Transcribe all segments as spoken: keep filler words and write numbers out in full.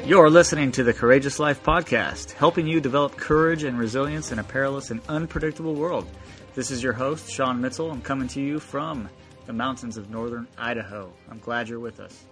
You're listening to the Courageous Life Podcast, helping you develop courage and resilience in a perilous and unpredictable world. This is your host, Sean Mitchell. I'm coming to you from the mountains of northern Idaho. I'm glad you're with us.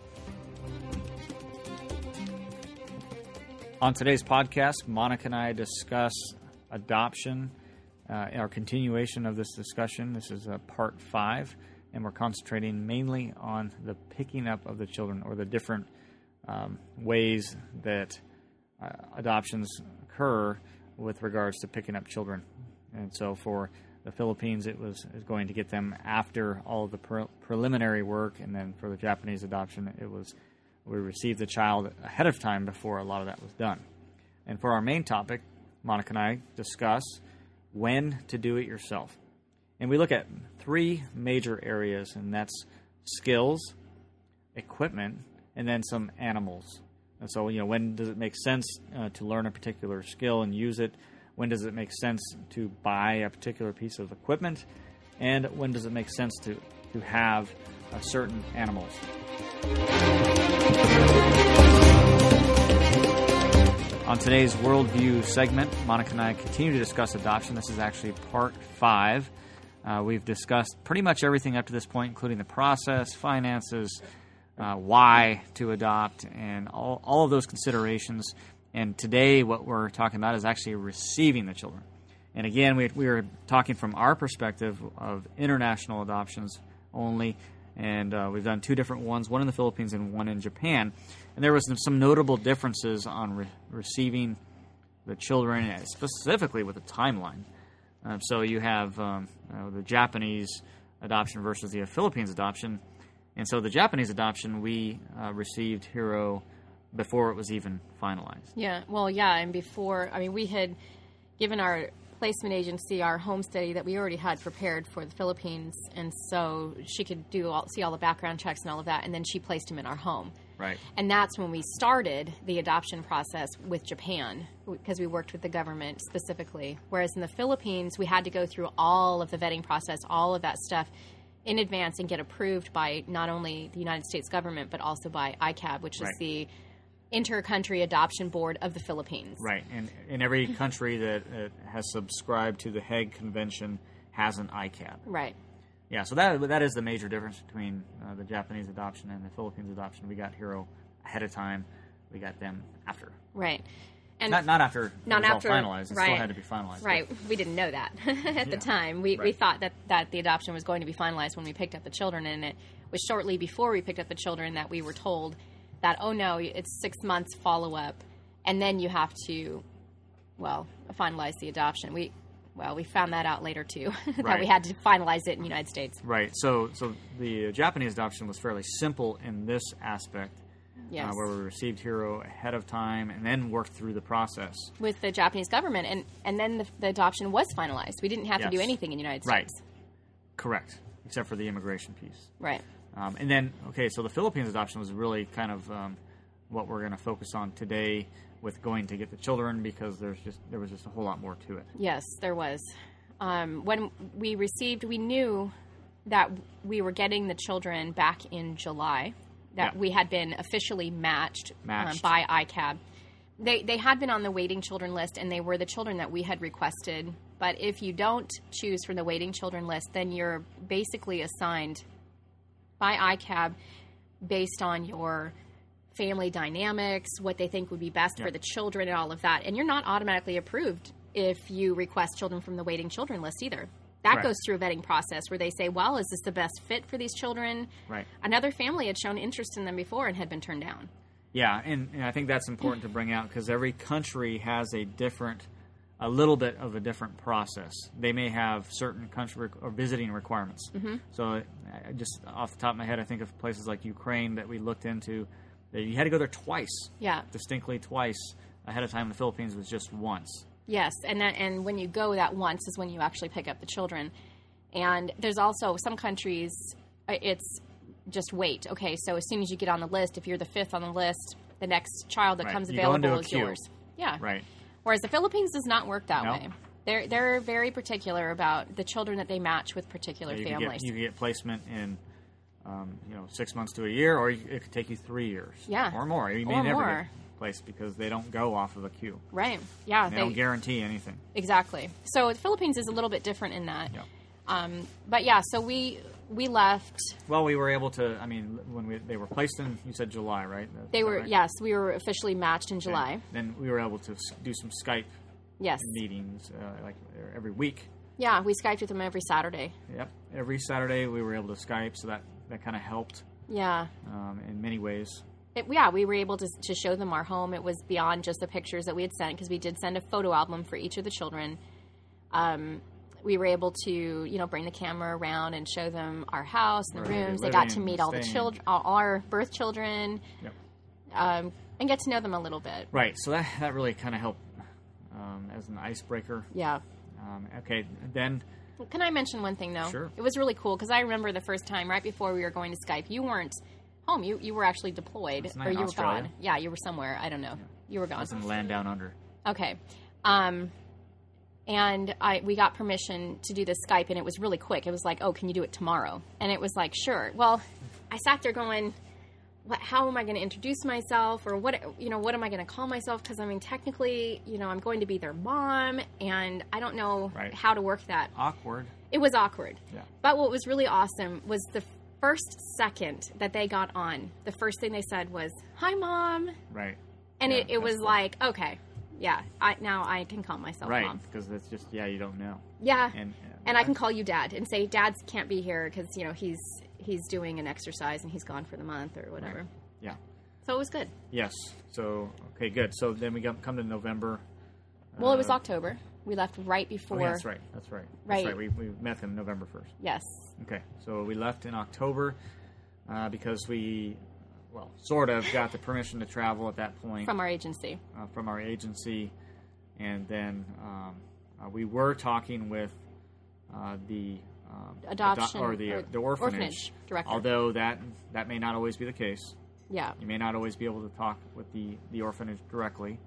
On today's podcast, Monica and I discuss adoption, uh, our continuation of this discussion. This is uh, part five, and we're concentrating mainly on the picking up of the children, or the different um, ways that uh, adoptions occur with regards to picking up children. And so for the Philippines, it was is going to get them after all of the pre- preliminary work, and then for the Japanese adoption, it was we received the child ahead of time before a lot of that was done. And for our main topic, Monica and I discuss when to do it yourself. And we look at three major areas, and that's skills, equipment, and then some animals. And so, you know, when does it make sense uh, to learn a particular skill and use it? When does it make sense to buy a particular piece of equipment? And when does it make sense to, to have uh, certain animals? On today's Worldview segment, Monica and I continue to discuss adoption. This is actually part five. Uh, we've discussed pretty much everything up to this point, including the process, finances, uh, why to adopt, and all, all of those considerations. And today what we're talking about is actually receiving the children. And again, we, we are talking from our perspective of international adoptions only. And uh, we've done two different ones, one in the Philippines and one in Japan. And there was some notable differences on re- receiving the children, specifically with the timeline. Uh, so you have um, uh, the Japanese adoption versus the Philippines adoption. And so the Japanese adoption, we uh, received Hiro before it was even finalized. Yeah, well, yeah, and before, I mean, we had given our placement agency our home study that we already had prepared for the Philippines, and so she could do all, see all the background checks and all of that, and then she placed him in our home. Right. And that's when we started the adoption process with Japan, because we worked with the government specifically. Whereas in the Philippines, we had to go through all of the vetting process, all of that stuff in advance, and get approved by not only the United States government, but also by I C A B, which right. is the Inter-Country Adoption Board of the Philippines. Right, and in every country that uh, has subscribed to the Hague Convention has an I C A B. Right. Yeah, so that that is the major difference between uh, the Japanese adoption and the Philippines adoption. We got Hiro ahead of time. We got them after. Right. And not not after not it was after, all finalized. It right, still had to be finalized. Right. But we didn't know that at yeah, the time. We right. we thought that, that the adoption was going to be finalized when we picked up the children, and it was shortly before we picked up the children that we were told that, oh, no, it's six months follow-up, and then you have to, well, finalize the adoption. We, well, we found that out later, too, that right. we had to finalize it in the United States. Right. So so the Japanese adoption was fairly simple in this aspect, yes. uh, where we received Hiro ahead of time and then worked through the process. With the Japanese government, and, and then the, the adoption was finalized. We didn't have yes. to do anything in the United Right. States. Correct, except for the immigration piece. Right. Um, and then, okay, so the Philippines adoption was really kind of um, what we're going to focus on today with going to get the children, because there's just there was just a whole lot more to it. Yes, there was. Um, when we received, we knew that we were getting the children back in July, that yeah. we had been officially matched, matched. Um, by I C A B. They, they had been on the waiting children list, and they were the children that we had requested. But if you don't choose from the waiting children list, then you're basically assigned by I C A B based on your family dynamics, what they think would be best yep. for the children and all of that. And you're not automatically approved if you request children from the waiting children list either. That right. goes through a vetting process where they say, well, is this the best fit for these children? Right. Another family had shown interest in them before and had been turned down. Yeah, and, and I think that's important to bring out, because every country has a different, a little bit of a different process. They may have certain country or visiting requirements. Mm-hmm. So uh, just off the top of my head, I think of places like Ukraine that we looked into. That you had to go there twice. Yeah. Distinctly twice ahead of time. The Philippines was just once. Yes, and that, and when you go that once is when you actually pick up the children. And there's also some countries, it's just wait. Okay, so as soon as you get on the list, if you're the fifth on the list, the next child that right. comes you go into available a is queue. yours. Yeah. Right. Whereas the Philippines does not work that no. way. They're they're very particular about the children that they match with particular yeah, you families. Can get, you can get placement in um, you know, six months to a year, or it could take you three years. Yeah. Or more. You may or never more. place because they don't go off of a queue. Right. Yeah. They, they don't guarantee anything. Exactly. So the Philippines is a little bit different in that. Yeah. Um, but yeah, so we we left. Well, we were able to. I mean, when we they were placed in, you said July, right? Is they were right? yes, we were officially matched in July. And then we were able to s- do some Skype yes meetings uh, like every week. Yeah, we Skyped with them every Saturday. Yep, every Saturday we were able to Skype, so that that kind of helped. Yeah. Um, in many ways. It, yeah, we were able to to show them our home. It was beyond just the pictures that we had sent because we did send a photo album for each of the children. Um. We were able to, you know, bring the camera around and show them our house and the rooms. They got to meet all the children, all our birth children, yep. um, and get to know them a little bit. Right. So that that really kind of helped um, as an icebreaker. Yeah. Um, okay. Then. Can I mention one thing though? Sure. It was really cool because I remember the first time right before we were going to Skype, you weren't home. You you were actually deployed, Wasn't I or in you Australia? were gone. Yeah, you were somewhere. I don't know. Yeah. You were I gone. was in the land down under. Okay. Um, and I we got permission to do this Skype, and it was really quick. It was like, oh, can you do it tomorrow? And it was like, sure. Well, I sat there going, what, how am I going to introduce myself, or what, you know, what am I going to call myself? Because I mean, technically, you know, I'm going to be their mom, and I don't know Right. how to work that. Awkward. It was awkward. Yeah. But what was really awesome was the first second that they got on, the first thing they said was, hi, Mom. Right. And Yeah, it, it was that's cool. like, okay, yeah, I, now I can call myself Right. Mom. Because it's just yeah, you don't know. Yeah. And And I can call you Dad and say, Dad can't be here because, you know, he's he's doing an exercise and he's gone for the month or whatever. Right. Yeah. So it was good. Yes. So okay, good. So then we got, come to November. Well, it was Uh, October. We left right before. Oh, yeah, that's right. That's right. Right. That's right. We, we met him November first. Yes. Okay. So we left in October uh, because we, well, sort of got the permission to travel at that point From our agency. uh, from our agency. And then um, uh, we were talking with uh, the um, Adoption ado- or the, or the orphanage, orphanage director. Although that that may not always be the case. Yeah. You may not always be able to talk with the, the orphanage directly.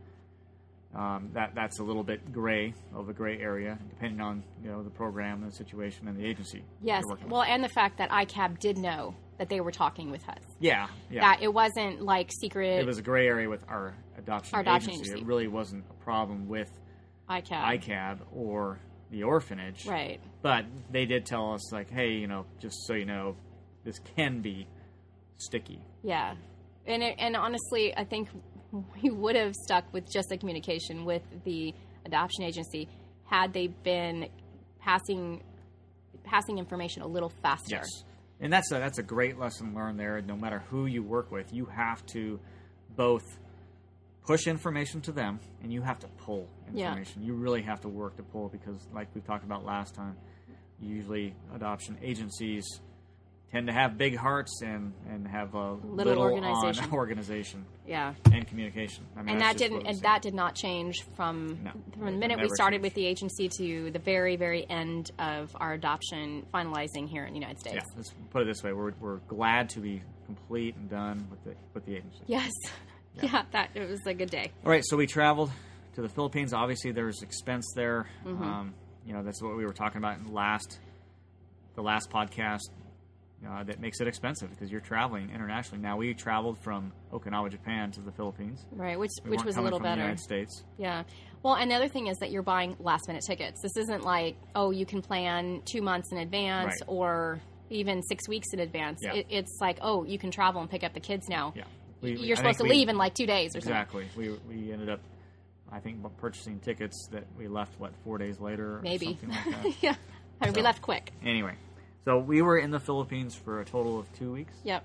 Um, that that's a little bit gray of a gray area, depending on you know the program and the situation and the agency. Yes. you're working with. Well, and the fact that I C A B did know that they were talking with us. yeah, yeah. That it wasn't like secret It was a gray area with our adoption, Our adoption agency. agency. It really wasn't a problem with I C A B. I C A B or the orphanage. Right. But they did tell us, like, hey, you know, just so you know, this can be sticky. Yeah. And it, and honestly, I think we would have stuck with just the communication with the adoption agency had they been passing passing information a little faster. Yes. And that's a, that's a great lesson learned there. No matter who you work with, you have to both push information to them and you have to pull Yeah. information. You really have to work to pull because, like we talked about last time, usually adoption agencies tend to have big hearts and, and have a Little little organization. on organization Yeah. and communication. I mean, And that's that just didn't what we and see. that did not change from No. from the It minute we never started changed. with the agency to the very, very end of our adoption finalizing here in the United States. Yeah, let's put it this way: we're we're glad to be complete and done with the with the agency. Yes. Yeah. Yeah, that it was a good day. All right, so we traveled to the Philippines. Obviously, there's expense there. Mm-hmm. Um, you know, that's what we were talking about in the last the last podcast. Uh, that makes it expensive because you're traveling internationally. Now we traveled from Okinawa, Japan, to the Philippines. Right, which We which weren't was a coming little from the better. United States. Yeah. Well, and the other thing is that you're buying last minute tickets. This isn't like, oh, you can plan two months in advance Right. or even six weeks in advance. Yeah. It, it's like, oh, you can travel and pick up the kids now. Yeah, We- we- You're I supposed to think we- leave in like two days or Exactly. We we ended up, I think, purchasing tickets that we left what four days later, or something. Maybe. something like that. Yeah. I mean, we So- left quick. Anyway, so we were in the Philippines for a total of two weeks. Yep.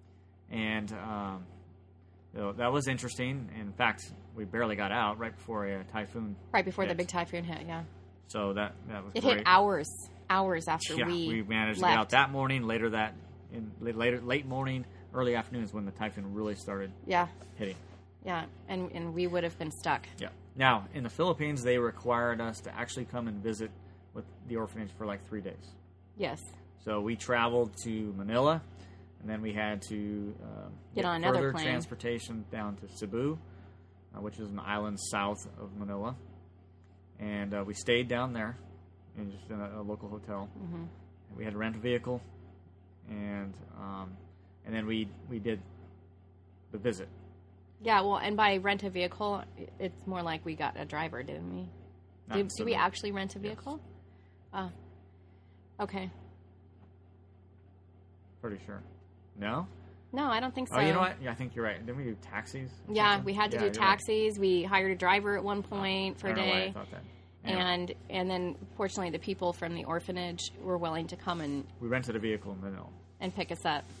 And um, so that was interesting. In fact, we barely got out right before a typhoon. Right before the hit. big typhoon hit, yeah. So that that was It great. hit hours, hours after yeah, we managed left. to get out that morning. Later that in later late morning, early afternoon is when the typhoon really started Yeah, hitting. yeah. And, and we would have been stuck. Yeah. Now in the Philippines, they required us to actually come and visit with the orphanage for like three days. Yes. So we traveled to Manila, and then we had to um, Get on another further plane. transportation down to Cebu, uh, which is an island south of Manila, and uh, we stayed down there in just in a, a local hotel. Mm-hmm. We had to rent a vehicle, and um, and then we we did the visit. Yeah, well, and by rent a vehicle, it's more like we got a driver, didn't we? Not Did, did we Cebu. actually rent a vehicle? Yes. Oh. Okay. Pretty sure. No? No, I don't think so. Oh, you know what? Yeah, I think you're right. Didn't we do taxis? or Yeah, something? we had to Yeah, do you're taxis. We hired a driver at one point right. for I a don't know why day. I thought that. Anyway, And and then, fortunately, the people from the orphanage were willing to come and, we rented a vehicle in Manila. and pick us up.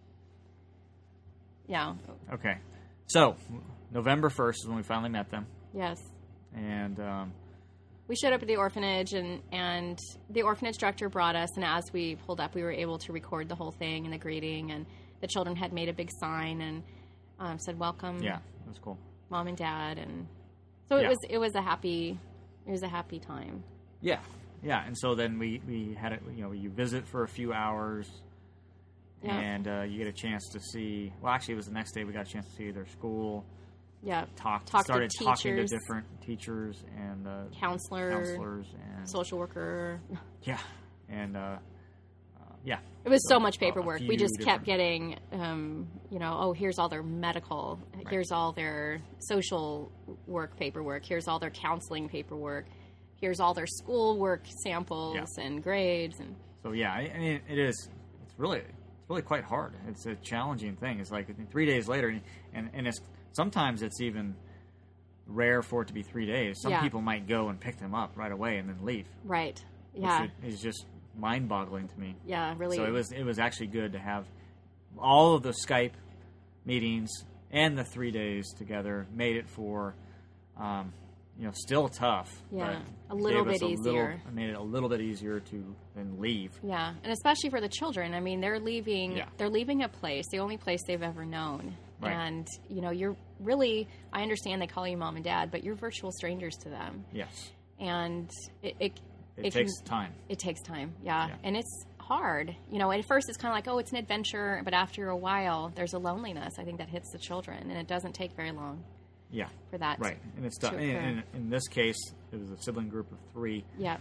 Yeah. Okay. So, November first is when we finally met them. Yes. And, um, We showed up at the orphanage, and, and the orphanage director brought us, and as we pulled up, we were able to record the whole thing and the greeting, and the children had made a big sign and um, said, welcome, yeah, it was cool. Mom and Dad, and so it Yeah. was it was a happy it was a happy time. Yeah. Yeah. And so then we, we had it, you know, you visit for a few hours. Yeah. And uh, you get a chance to see. Well, actually, it was the next day we got a chance to see their school. Yeah, Talk, Talk to started talking to teachers. different teachers and uh, counselor, counselors and social worker. yeah, and uh, uh, yeah, It was so So, much a paperwork. We few just kept different- getting, um, you know, oh, here's all their medical, here's all their social work paperwork, here's all their counseling paperwork, here's all their school work samples Yeah. and grades, and So yeah, I, I mean, it is. It's really, it's really quite hard. It's a challenging thing. It's like three days later, and and it's sometimes it's even rare for it to be three days. Some Yeah. people might go and pick them up right away and then leave. right, yeah, Which is just mind-boggling to me. yeah, really. So it was it was actually good to have all of the Skype meetings and the three days together. Made it for, um, you know, still tough. Yeah, but a little gave us bit a easier. Little, made it a little bit easier to then leave. Yeah, and especially for the children. I mean, they're leaving. Yeah. They're leaving a place, the only place they've ever known. Right. And you know, you're really. I understand they call you mom and dad, but you're virtual strangers to them, Yes, and it it, it, it takes can, time. it takes time. Yeah. Yeah. And it's hard. You know, at first it's kind of like, oh, it's an adventure, but after a while, there's a loneliness. I think that hits the children, and it doesn't take very long Yeah, for that. right. And it's to tough. In, occur. in, in this case, it was a sibling group of three. Yeah.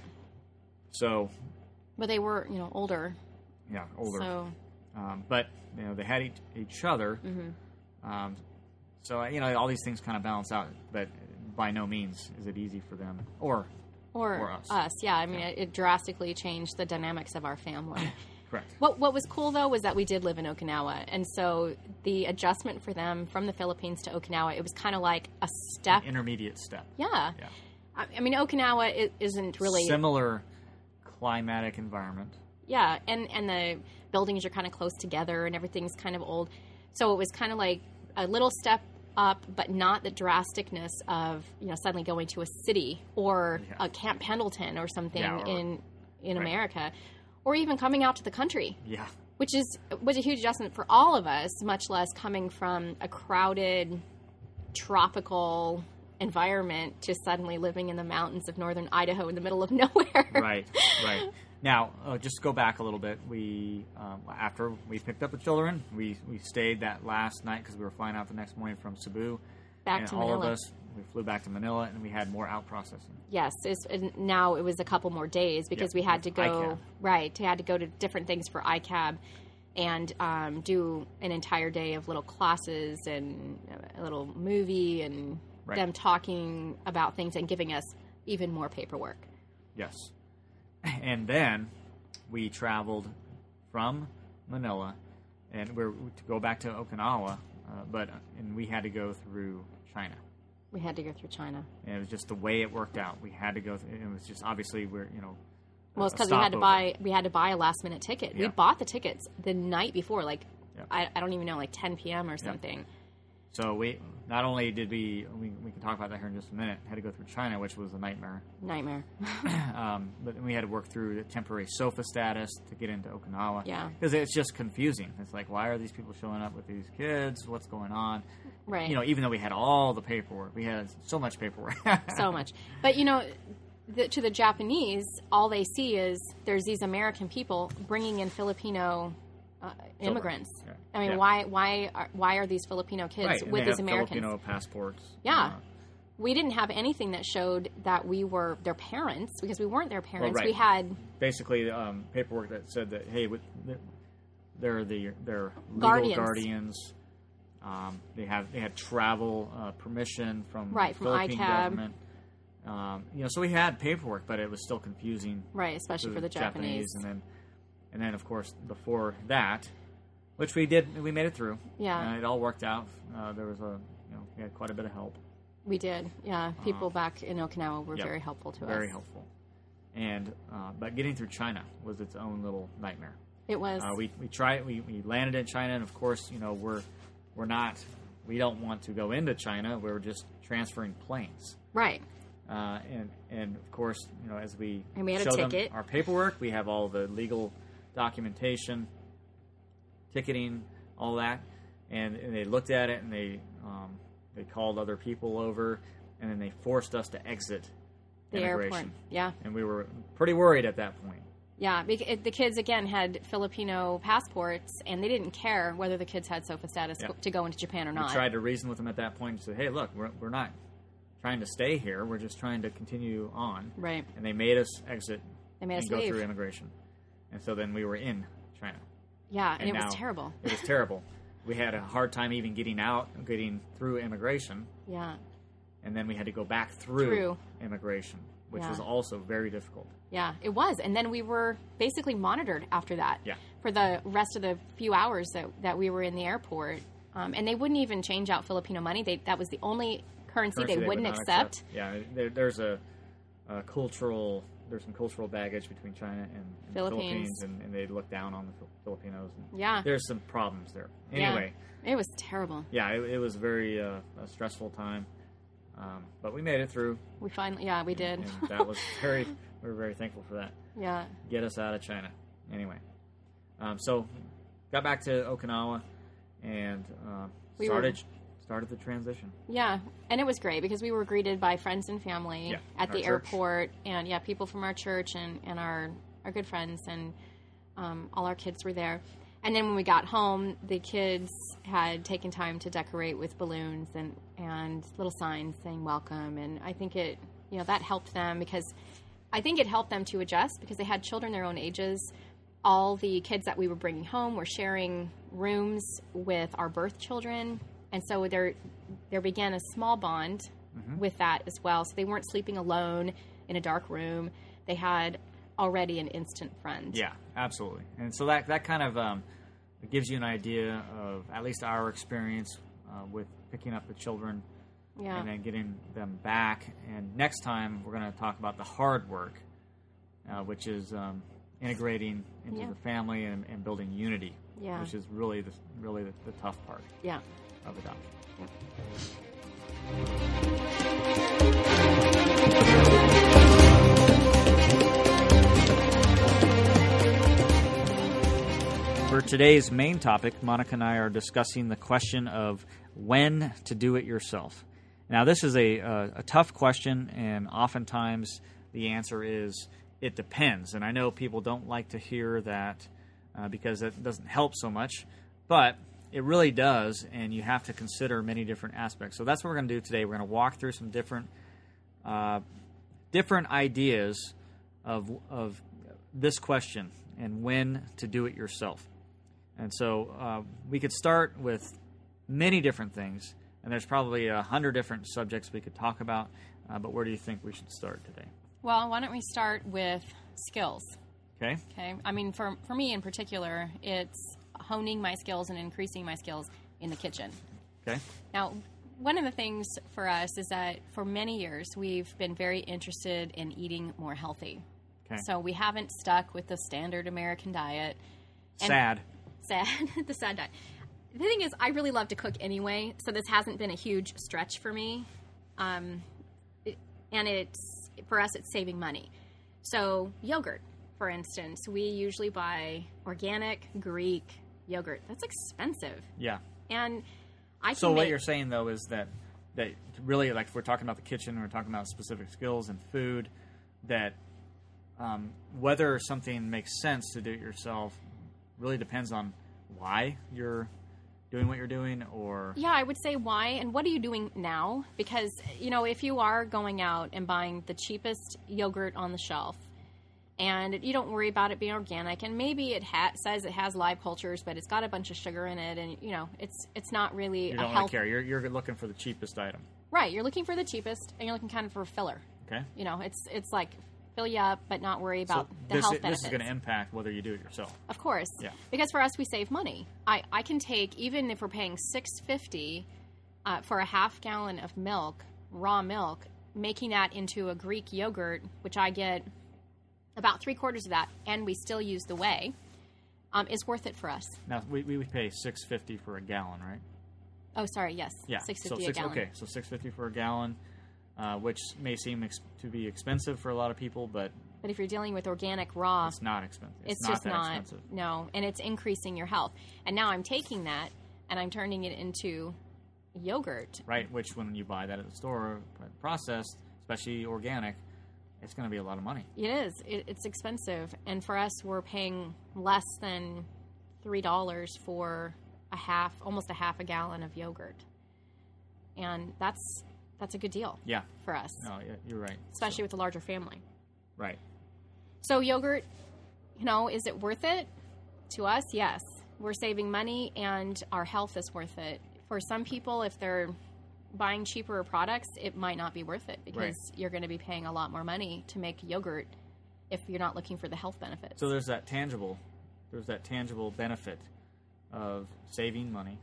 So But they were, you know, older. yeah, older. So Um, but you know, they had each, each other. Mm-hmm. Um, so you know, all these things kind of balance out. But by no means is it easy for them or or, Or us. Yeah. I mean, it, it drastically changed the dynamics of our family. correct. What What was cool though was that we did live in Okinawa, and so the adjustment for them from the Philippines to Okinawa, it was kind of like a step. Intermediate step. Yeah. Yeah. I, I mean, Okinawa i- isn't really. Similar climatic environment. Yeah, and and the buildings are kind of close together, and everything's kind of old. So it was kind of like a little step up, but not the drasticness of, you know, suddenly going to a city or Yeah. a Camp Pendleton or something Yeah, or- in in right. America, or even coming out to the country. Yeah. Which is was a huge adjustment for all of us, much less coming from a crowded, tropical environment to suddenly living in the mountains of northern Idaho in the middle of nowhere. Right. Right. Now, uh, just to go back a little bit, we um, after we picked up the children, we we stayed that last night because we were flying out the next morning from Cebu. Back and to all Manila. of us, we flew back to Manila, and we had more out processing. Yes, it's, and now it was a couple more days because Yeah, we had to with go I C A B. right. We had to go to different things for I C A B, and um, do an entire day of little classes and a little movie and Right. them talking about things and giving us even more paperwork. Yes. And then we traveled from Manila, and we're to go back to Okinawa, uh, but and we had to go through China. We had to go through China. And it was just the way it worked out. We had to go. Through, it was just obviously we're you know. Well, it's a because we had to stopover. buy we had to buy a last minute ticket. We Yeah. bought the tickets the night before, like Yeah. I, I don't even know, like ten p.m. or something. So we not only did we, we we can talk about that here in just a minute. Had to go through China, which was a nightmare. Nightmare. um, but then we had to work through the temporary SOFA status to get into Okinawa. Yeah. Because it's just confusing. It's like, why are these people showing up with these kids? What's going on? Right. You know, even though we had all the paperwork, we had so much paperwork. So much. But, you know, the, to the Japanese, all they see is there's these American people bringing in Filipino uh, immigrants. Yeah. I mean, Yeah. why why are, why are these Filipino kids Right, and with they these have Americans? Filipino passports. Yeah. Uh, We didn't have anything that showed that we were their parents because we weren't their parents. right. We had basically, um, paperwork that said that hey, with, they're the they're legal Guardians. guardians. Um, they have they had travel uh, permission from right from Philippine I C A B. government. Um, you know, so we had paperwork, but it was still confusing. Right, especially for the Japanese. Japanese. And then, and then of course, before that, which we did, we made it through. Yeah, and it all worked out. Uh, there was a, you know, we had quite a bit of help. We did. Yeah, people um, back in Okinawa were yep, very helpful to very us. Very helpful. And uh, but getting through China was its own little nightmare. It was. Uh, we we tried. We, we landed in China, and of course, you know, we're we're not. We don't want to go into China. We're just transferring planes. Right. Uh, and and of course, you know, as we, and we had show a them ticket. our paperwork, we have all the legal documentation, ticketing, all that, and, and they looked at it and they um, they called other people over, and then they forced us to exit the immigration. airport. Yeah, and we were pretty worried at that point. Yeah, it, the kids, again, had Filipino passports, and they didn't care whether the kids had SOFA status Yeah. to go into Japan or not. We tried to reason with them at that point and said, hey, look, we're, we're not trying to stay here. We're just trying to continue on. Right. And they made us exit They made and us go leave. through immigration. And so then we were in China. Yeah, and, And it was now- terrible. It was terrible. We had a hard time even getting out, getting through immigration. Yeah, And then we had to go back through, Through. immigration, which Yeah. was also very difficult. yeah, it was. And then we were basically monitored after that Yeah. for the rest of the few hours that, that we were in the airport. Um, and they wouldn't even change out Filipino money. They, that was the only currency, Currency they wouldn't would not accept. Yeah, there, there's a, a cultural, there's some cultural baggage between China and, and the Philippines. Philippines, and, and they look down on the Fil- Filipinos. And Yeah. there's some problems there. Yeah. Anyway, It was terrible. yeah, it, it was very uh, a stressful time, um, but we made it through. We finally, yeah, we did. And that was very, we were very thankful for that. Yeah. Get us out of China. Anyway, um, so got back to Okinawa and uh, We started were- started the transition. Yeah, and it was great because we were greeted by friends and family Yeah, at our the church. airport, and yeah, people from our church and, and our our good friends, and um, all our kids were there. And then when we got home, the kids had taken time to decorate with balloons and and little signs saying welcome, and I think it you know that helped them because I think it helped them to adjust because they had children their own ages. All the kids that we were bringing home were sharing rooms with our birth children. And so there there began a small bond Mm-hmm. with that as well. So they weren't sleeping alone in a dark room. They had already an instant friend. Yeah, absolutely. And so that that kind of um, it gives you an idea of at least our experience uh, with picking up the children Yeah. and then getting them back. And next time we're going to talk about the hard work, uh, which is um, integrating into Yeah. the family and, and building unity, Yeah. which is really the, really the, the tough part Yeah. of adoption. For today's main topic, Monica and I are discussing the question of when to do it yourself. Now, this is a, a, a tough question, and oftentimes the answer is it depends. And I know people don't like to hear that uh, because it doesn't help so much, but it really does, and you have to consider many different aspects. So that's what we're going to do today. We're going to walk through some different uh, different ideas of of this question and when to do it yourself. And so uh, we could start with many different things, and there's probably a hundred different subjects we could talk about, uh, but where do you think we should start today? Well, why don't we start with skills? Okay? Okay. I mean, for for me in particular, it's honing my skills and increasing my skills in the kitchen. Okay? Now, one of the things for us is that for many years we've been very interested in eating more healthy. Okay. So we haven't stuck with the standard American diet. And- Sad. Sad, the sad diet. The thing is, I really love to cook anyway, so this hasn't been a huge stretch for me. Um, it, and it's for us, it's saving money. So yogurt, for instance, we usually buy organic Greek yogurt. That's expensive, Yeah. and I can So what make, you're saying, though, is that, that really, like, if we're talking about the kitchen, we're talking about specific skills and food, that um, whether something makes sense to do it yourself really depends on why you're doing what you're doing, or... Yeah, I would say why, and what are you doing now? Because, you know, if you are going out and buying the cheapest yogurt on the shelf, And you don't worry about it being organic. And maybe it ha- says it has live cultures, but it's got a bunch of sugar in it. And, you know, it's it's not really You a don't health... really care. You're, you're looking for the cheapest item. Right. You're looking for the cheapest, and you're looking kind of for a filler. Okay. You know, it's it's like fill you up, but not worry about so the this, health this benefits. is going to impact whether you do it yourself. Of course. Yeah. Because for us, we save money. I, I can take, even if we're paying six dollars and fifty cents uh, for a half gallon of milk, raw milk, making that into a Greek yogurt, which I get about three quarters of that, and we still use the whey, um, is worth it for us. Now, we, we would pay six dollars and fifty cents for a gallon, right? Oh, sorry, yes. Yeah. six so fifty six, a gallon. Okay, so six dollars and fifty cents for a gallon, uh, which may seem ex- to be expensive for a lot of people, but But if you're dealing with organic raw, it's not expensive. it's, It's, not just that not. expensive. No, and it's increasing your health. And now I'm taking that, and I'm turning it into yogurt. Right, which when you buy that at the store, processed, especially organic, it's going to be a lot of money. It is. It, it's expensive. And for us, we're paying less than three dollars for a half, almost a half a gallon of yogurt. And that's that's a good deal Yeah. for us, No, yeah, you're right. especially with a larger family. Right. So yogurt, you know, is it worth it? To us, yes. We're saving money, and our health is worth it. For some people, if they're buying cheaper products, it might not be worth it because Right. you're going to be paying a lot more money to make yogurt if you're not looking for the health benefits. So there's that tangible, there's that tangible benefit of saving money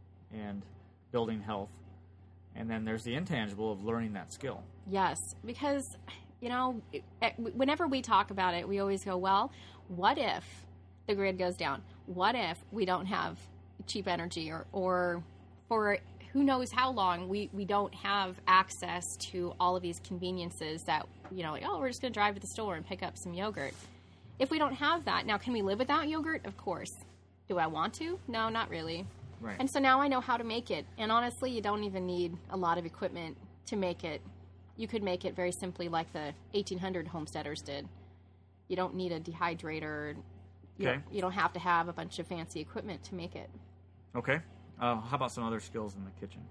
and building health, and then there's the intangible of learning that skill. Yes, because, you know, it- whenever we talk about it, we always go, well, what if the grid goes down? What if we don't have cheap energy, or, or for who knows how long we, we don't have access to all of these conveniences that, you know, like, oh, we're just going to drive to the store and pick up some yogurt. If we don't have that, now can we live without yogurt? Of course. Do I want to? No, not really. Right. And so now I know how to make it. And honestly, you don't even need a lot of equipment to make it. You could make it very simply like the eighteen hundred homesteaders did. You don't need a dehydrator. You, Okay. don't, you don't have to have a bunch of fancy equipment to make it. Okay. Uh, how about some other skills in the kitchen?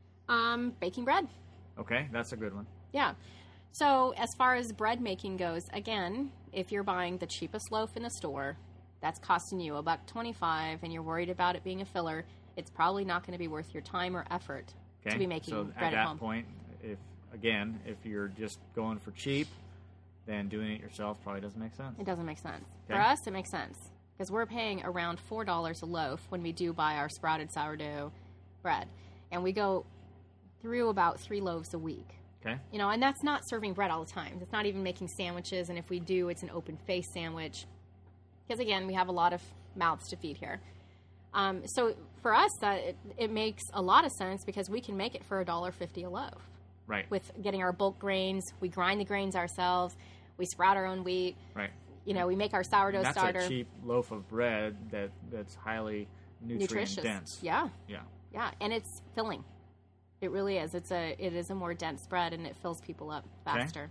Um, baking bread. Okay, that's a good one. Yeah. So as far as bread making goes, again, if you're buying the cheapest loaf in the store, that's costing you a buck twenty-five, and you're worried about it being a filler, it's probably not going to be worth your time or effort Okay. to be making so bread at at that home. point, if again, if you're just going for cheap, then doing it yourself probably doesn't make sense. It doesn't make sense. Okay. For us, it makes sense because we're paying around four dollars a loaf when we do buy our sprouted sourdough bread, and we go through about three loaves a week. Okay. You know, and that's not serving bread all the time. It's not even making sandwiches, and if we do, it's an open face sandwich. Because again, we have a lot of mouths to feed here. Um, so for us, that it, it makes a lot of sense because we can make it for a dollar fifty a loaf. Right. With getting our bulk grains, we grind the grains ourselves. We sprout our own wheat. Right. You know, we make our sourdough That's starter. a cheap loaf of bread that that's highly nutrient nutritious. dense. Yeah, Yeah. yeah, and it's filling. It really is. It's a it is a more dense bread, and it fills people up faster.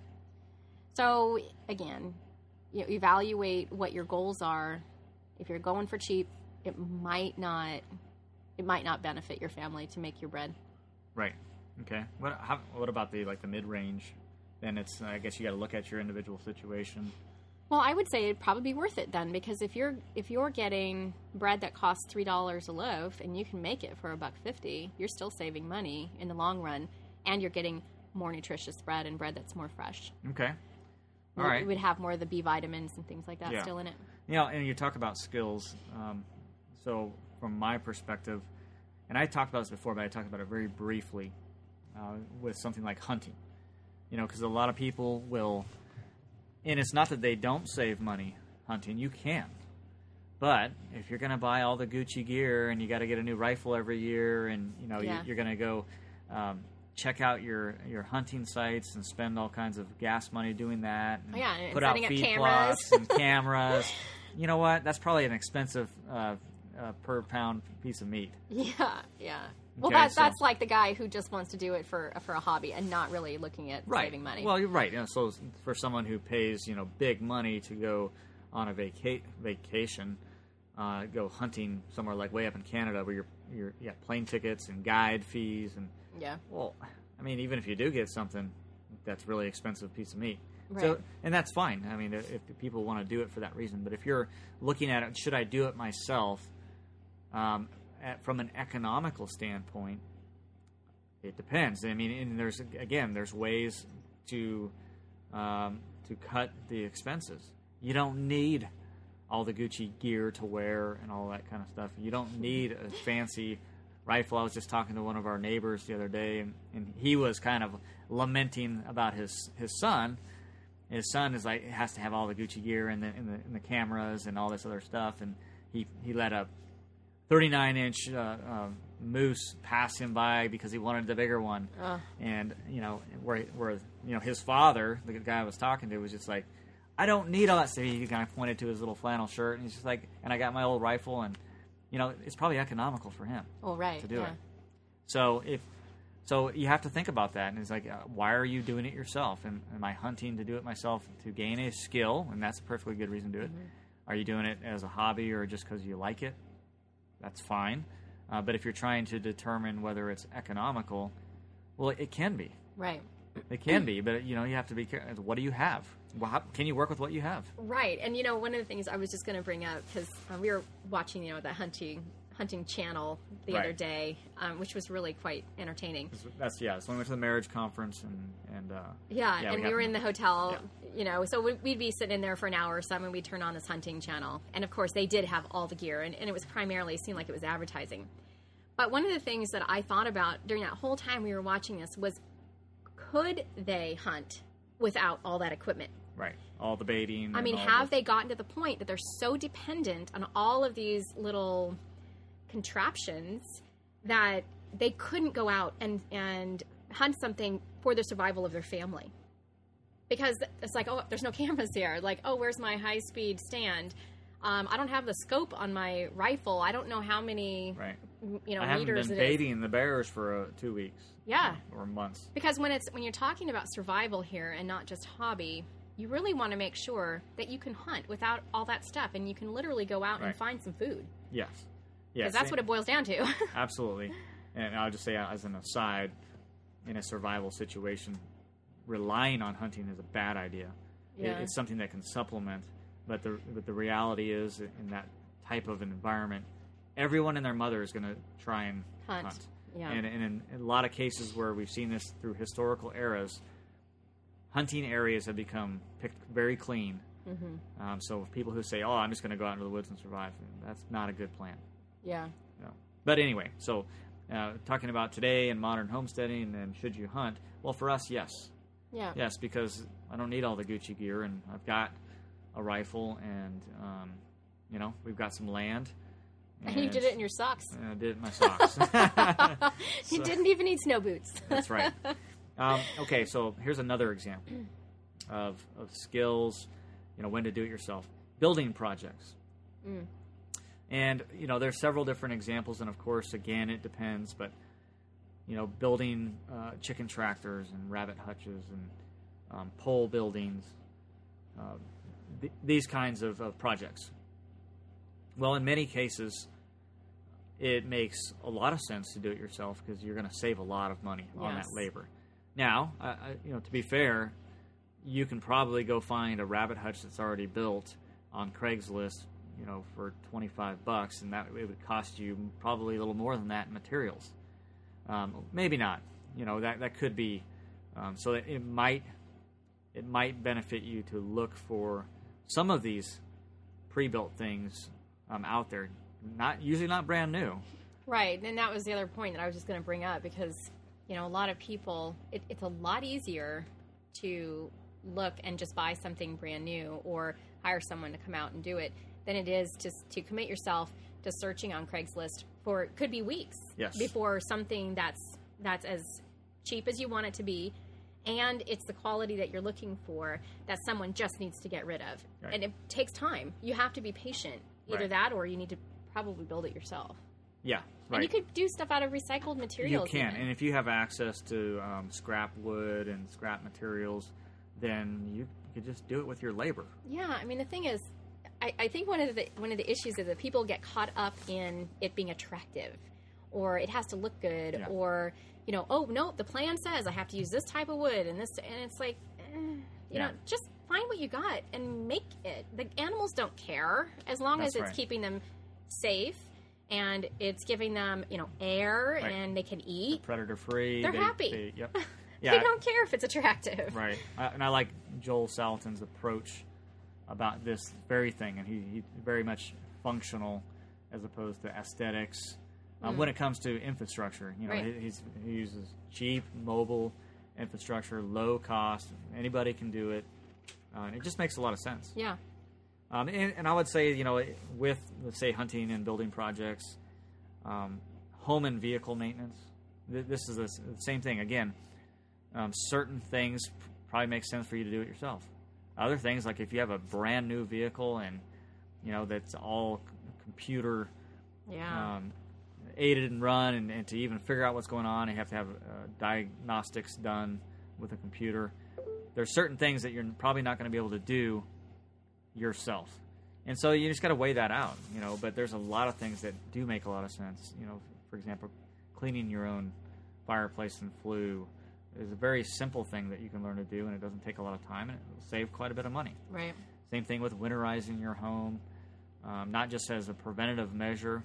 So again, you know, evaluate what your goals are. If you're going for cheap, it might not it might not benefit your family to make your bread. Right. Okay. What how, what about the like the mid range? Then it's I guess you got to look at your individual situation. Well, I would say it'd probably be worth it then, because if you're if you're getting bread that costs three dollars a loaf and you can make it for a buck fifty, you're still saving money in the long run, and you're getting more nutritious bread and bread that's more fresh. Okay. All It right. would have more of the B vitamins and things like that Yeah. still in it. Yeah, and you talk about skills. Um, so from my perspective, and I talked about this before, but I talked about it very briefly uh, with something like hunting. You know, because a lot of people will, and it's not that they don't save money hunting. You can. But if you're going to buy all the Gucci gear and you got to get a new rifle every year and, you know, Yeah. you, you're going to go um, check out your, your hunting sites and spend all kinds of gas money doing that. And Oh, yeah, and put out setting up feed cameras. plots and cameras. You know what? That's probably an expensive uh, uh, per pound piece of meat. Yeah, yeah. Well, Okay, that, so- that's like the guy who just wants to do it for for a hobby and not really looking at Right. saving money. Well, you're right. You know, so for someone who pays, you know, big money to go on a vaca- vacation, uh, go hunting somewhere like way up in Canada where you're, you're yeah, plane tickets and guide fees and, yeah. well, I mean, even if you do get something that's really expensive piece of meat, Right. So, and that's fine. I mean, if, if people want to do it for that reason, but if you're looking at it, should I do it myself? Um, at, from an economical standpoint, it depends. I mean, and there's again, there's ways to um, to cut the expenses. You don't need all the Gucci gear to wear and all that kind of stuff. You don't need a fancy rifle. I was just talking to one of our neighbors the other day, and, and he was kind of lamenting about his, his son. His son is like has to have all the Gucci gear and the, and the and the cameras and all this other stuff, and he he let a thirty-nine inch uh, uh, moose pass him by because he wanted the bigger one. Uh. And you know where where you know his father, the guy I was talking to, was just like, I don't need all that stuff. He kind of pointed to his little flannel shirt, and he's just like, and I got my old rifle, and you know it's probably economical for him. Oh, right. To do yeah. it. So if so, you have to think about that, and it's like, uh, why are you doing it yourself? And am I hunting to do it myself to gain a skill? And that's a perfectly good reason to do it. Mm-hmm. Are you doing it as a hobby or just because you like it? That's fine. Uh, but if you're trying to determine whether it's economical, well, it can be. Right. It can be, but you know you have to be careful. What do you have? Well, how, can you work with what you have? Right. And you know, one of the things I was just going to bring up, because uh, we were watching, you know, the hunting hunting channel the right. other day, um, which was really quite entertaining. That's yeah. So we went to the marriage conference and and uh, yeah, yeah, and we, we were in the hotel, yeah. you know, so we'd be sitting in there for an hour or something, and we'd turn on this hunting channel, and of course they did have all the gear, and, and it was primarily, it seemed like it was advertising. But one of the things that I thought about during that whole time we were watching this was, could they hunt without all that equipment? Right. All the baiting. I mean, and all have the... they gotten to the point that they're so dependent on all of these little contraptions that they couldn't go out and, and hunt something for the survival of their family? Because it's like, oh, there's no cameras here. Like, oh, where's my high-speed stand? Um, I don't have the scope on my rifle. I don't know how many, right. you know, I haven't meters been it is. baiting the bears for uh, two weeks. Yeah. Or months. Because when it's when you're talking about survival here and not just hobby, you really want to make sure that you can hunt without all that stuff, and you can literally go out right. and find some food. Yes. Because Yes. that's what it boils down to. Absolutely. And I'll just say, as an aside, in a survival situation, relying on hunting is a bad idea. Yeah. It, it's something that can supplement, but the but the reality is, in that type of environment, everyone and their mother is going to try and Hunt. hunt. Yeah. And, and in, in a lot of cases where we've seen this through historical eras, hunting areas have become picked very clean. Mm-hmm. Um, so people who say, oh, I'm just going to go out into the woods and survive, that's not a good plan. Yeah. No. But anyway, so uh, talking about today and modern homesteading and should you hunt, well, for us, yes. Yeah. Yes, because I don't need all the Gucci gear, and I've got a rifle, and, um, you know, we've got some land. And, and you did it in your socks. And I did it in my socks. You So, didn't even need snow boots. that's right. Um, okay, so here's another example of, of skills, you know, when to do it yourself. Building projects. Mm. And, you know, there's several different examples, and of course, again, it depends, but, you know, building uh, chicken tractors and rabbit hutches and um, pole buildings, uh, th- these kinds of, of projects. Well, in many cases, it makes a lot of sense to do it yourself because you're going to save a lot of money on Yes. that labor. Now, I, I, you know, to be fair, you can probably go find a rabbit hutch that's already built on Craigslist, you know, for twenty-five bucks, and that it would cost you probably a little more than that in materials. Um, maybe not. You know, that that could be. Um, so it, it might it might benefit you to look for some of these pre-built things um, out there. Not usually not brand new. Right, and that was the other point that I was just going to bring up because, you know, a lot of people, it, it's a lot easier to look and just buy something brand new or hire someone to come out and do it than it is to to commit yourself to searching on Craigslist for, it could be weeks Yes. before something that's that's as cheap as you want it to be, and it's the quality that you're looking for that someone just needs to get rid of. Right. And it takes time. You have to be patient. Either Right. that or you need to probably build it yourself. Yeah, right. And you could do stuff out of recycled You materials. can, even. and if you have access to um, scrap wood and scrap materials, then you could just do it with your labor. Yeah, I mean the thing is, I, I think one of the one of the issues is that people get caught up in it being attractive, or it has to look good, Yeah. or you know, oh no, the plan says I have to use this type of wood and this, and it's like, eh, You Yeah. know, just find what you got and make it. The animals don't care as long That's as it's right. keeping them safe and it's giving them, you know, air Right. and they can eat. Predator free. They're they, happy. They, yep. They Yeah. don't care if it's attractive. Right. I, and I like Joel Salatin's approach about this very thing, and he, he's very much functional as opposed to aesthetics. Uh, Mm. When it comes to infrastructure, you know, Right. he, he's, he uses cheap, mobile infrastructure, low cost. Anybody can do it. Uh, and it just makes a lot of sense. Yeah. Um, and, and I would say, you know, with, let's say, hunting and building projects, um, home and vehicle maintenance, th- this is the s- the same thing. Again, um, certain things probably make sense for you to do it yourself. Other things, like if you have a brand new vehicle and, you know, that's all c- computer Yeah. um, aided and run, and, and to even figure out what's going on, you have to have uh, diagnostics done with a computer. There's certain things that you're probably not going to be able to do yourself. And so you just got to weigh that out, you know, but there's a lot of things that do make a lot of sense. You know, for example, cleaning your own fireplace and flue is a very simple thing that you can learn to do, and it doesn't take a lot of time, and it will save quite a bit of money. Right. Same thing with winterizing your home, um, not just as a preventative measure,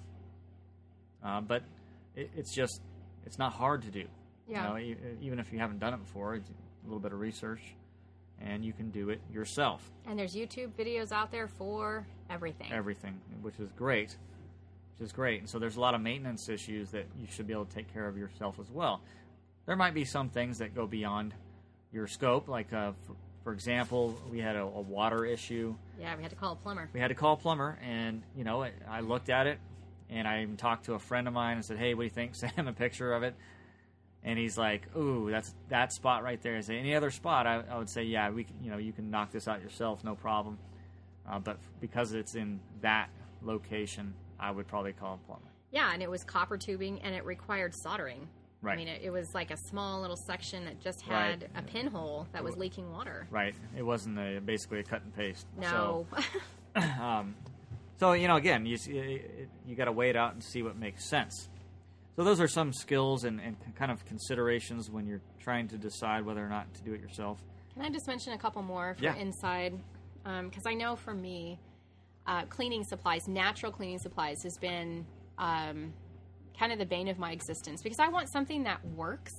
uh, but it, it's just, it's not hard to do. Yeah. You know, e- even if you haven't done it before, it's a little bit of research, and you can do it yourself. And there's YouTube videos out there for everything. Everything, which is great, which is great. And so there's a lot of maintenance issues that you should be able to take care of yourself as well. There might be some things that go beyond your scope, like, uh, for, for example, we had a, a water issue. Yeah, we had to call a plumber. We had to call a plumber, and, you know, I, I looked at it, and I even talked to a friend of mine and said, hey, what do you think? Send him a picture of it. And he's like, ooh, that's that spot right there. I say, any other spot, I, I would say, yeah, we can, you know, you can knock this out yourself, no problem. Uh, but because it's in that location, I would probably call a plumber. Yeah, and it was copper tubing, and it required soldering. Right. I mean, it, it was like a small little section that just had Right. a pinhole that was leaking water. Right. It wasn't a, basically a cut and paste. No. So, um, so you know, again, you see- you got to weigh it out and see what makes sense. So those are some skills and, and kind of considerations when you're trying to decide whether or not to do it yourself. Can I just mention a couple more for Yeah. inside? Because I know for me, uh, cleaning supplies, natural cleaning supplies, has been um, kind of the bane of my existence because I want something that works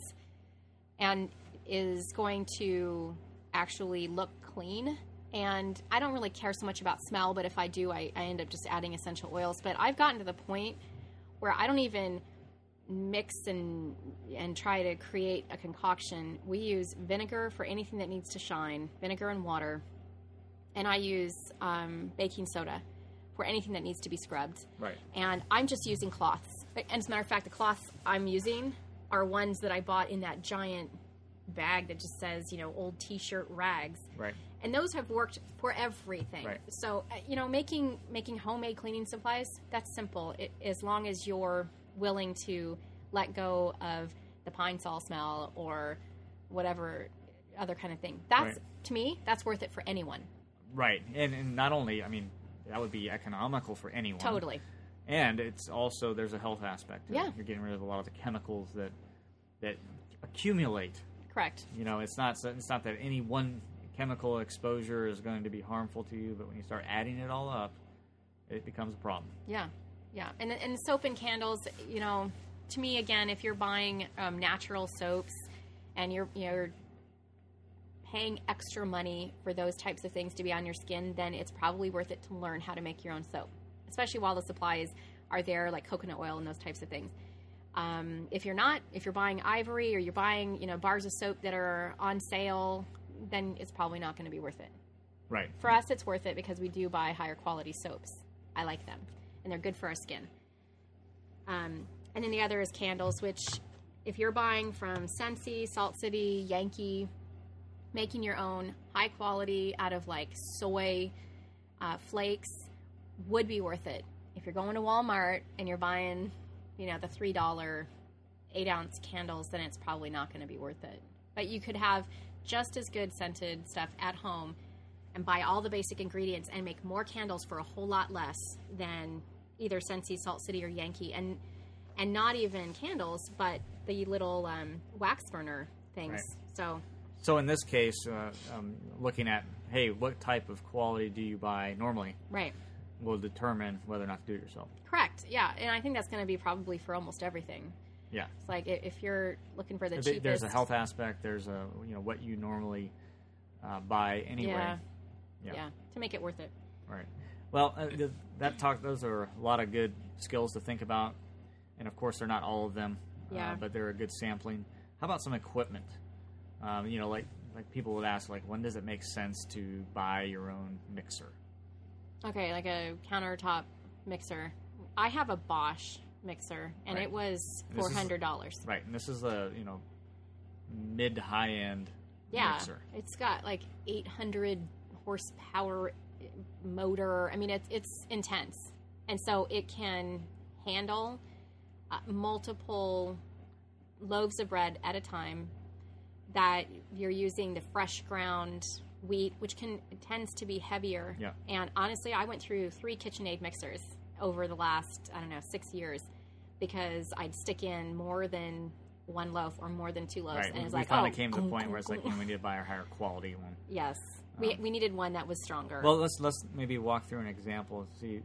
and is going to actually look clean. And I don't really care so much about smell, but if I do, I, I end up just adding essential oils. But I've gotten to the point where I don't even mix and and try to create a concoction. We use vinegar for anything that needs to shine, vinegar and water, and I use um, baking soda for anything that needs to be scrubbed. Right. And I'm just using cloths. And as a matter of fact, the cloths I'm using are ones that I bought in that giant bag that just says, you know, old T-shirt rags. Right. And those have worked for everything. Right. So, uh, you know, making making homemade cleaning supplies, that's simple. It, as long as you're willing to let go of the pine sol smell or whatever other kind of thing. That's, Right. to me, that's worth it for anyone. Right. And, and not only, I mean, that would be economical for anyone. Totally. And it's also, there's a health aspect to Yeah. it. You're getting rid of a lot of the chemicals that that accumulate. Correct. You know, it's not it's not that any one chemical exposure is going to be harmful to you, but when you start adding it all up, it becomes a problem. Yeah. Yeah. And, and soap and candles, you know, to me, again, if you're buying um, natural soaps and you're, you're paying extra money for those types of things to be on your skin, then it's probably worth it to learn how to make your own soap, especially while the supplies are there, like coconut oil and those types of things. Um, if you're not, if you're buying Ivory or you're buying, you know, bars of soap that are on sale, then it's probably not going to be worth it. Right. For us, it's worth it because we do buy higher quality soaps. I like them, and they're good for our skin. Um, and then the other is candles, which if you're buying from Scentsy, Salt City, Yankee, making your own high quality out of like soy uh, flakes would be worth it. If you're going to Walmart and you're buying, you know, the three dollar eight ounce candles, then it's probably not going to be worth it. But you could have just as good scented stuff at home and buy all the basic ingredients and make more candles for a whole lot less than either Scentsy, Salt City, or Yankee. And and not even candles, but the little um, wax burner things. Right. So So in this case, uh, um, looking at, hey, what type of quality do you buy normally? Right. Will determine whether or not to do it yourself. Correct. Yeah, and I think that's going to be probably for almost everything. Yeah. It's like if you're looking for the If cheapest. There's a health aspect. There's a you know what you normally uh, buy anyway. Yeah. yeah. Yeah. To make it worth it. Right. Well, uh, th- that talk. Those are a lot of good skills to think about, and of course, they're not all of them. Yeah. Uh, but they're a good sampling. How about some equipment? Um, you know, like like people would ask, like, when does it make sense to buy your own mixer? Okay, like a countertop mixer. I have a Bosch mixer, and Right. it was four hundred dollars. Right, and this is a you know mid to high end Yeah, mixer. it's got like eight hundred horsepower motor. I mean, it's it's intense, and so it can handle uh, multiple loaves of bread at a time. That you're using the fresh ground wheat, which can tends to be heavier. Yeah. And honestly, I went through three KitchenAid mixers over the last I don't know six years because I'd stick in more than one loaf or more than two loaves, Right, and we, it was we like, finally oh, came to the boom, point boom, where it's like boom. you know, we need to buy a higher quality one. Yes, we we needed one that was stronger. Well, let's let's maybe walk through an example and see